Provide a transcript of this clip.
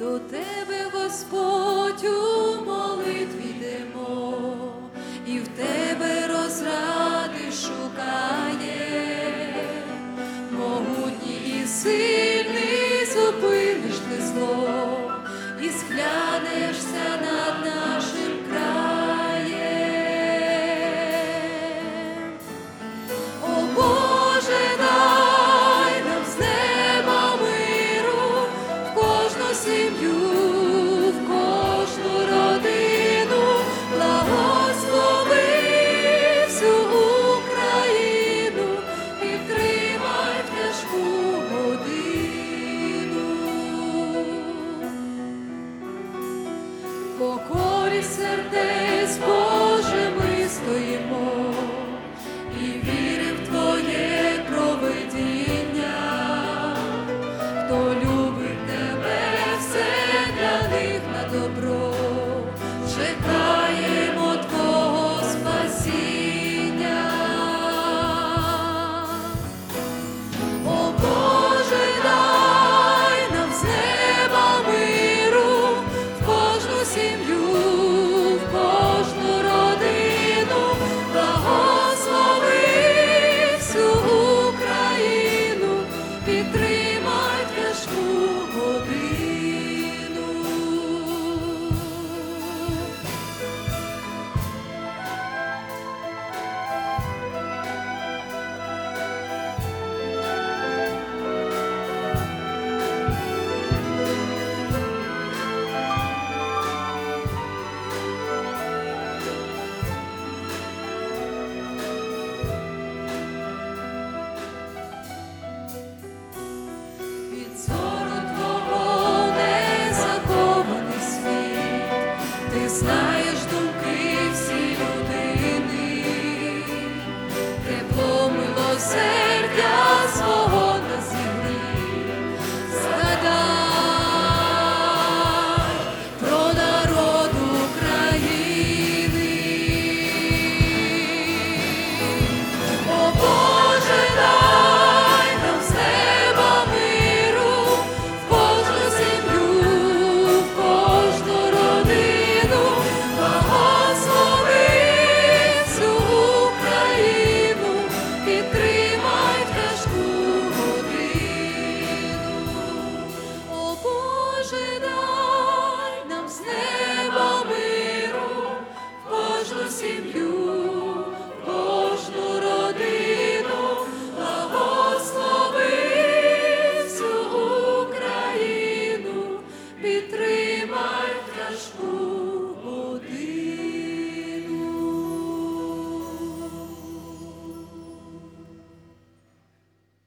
До Тебе, Господь, у молитві йдемо, і в Тебе розради шукає. Могутній і сильний зупиниш ти зло, і склянешся над нашим краєм. О Боже, дай нам з неба миру в кожну сім'ю, в кожну родину, благослови всю Україну, підтримай в тяжку годину. В покорі сердець, Боже, ми стоїмо і віримо в Твоє провидіння. Хто любить Тебе, все для них на добро, чекаємо Твого спасіння. О Боже, дай нам з неба миру в кожну сім'ю, в кожну родину, благослови всю Україну, підтримай в тяжку годину. Від зору Твого не закований світ, Ти знаєш думки всі людини, тепло милосердя свого на землі. Згадай про народ України. О Боже, дай нам з неба миру в кожну сім'ю, в кожну родину, благослови всю Україну, підтримай в тяжку годину. О Боже, дай нам з неба миру в кожну сім'ю, в кожну родину, благослови всю Україну, підтримай в тяжку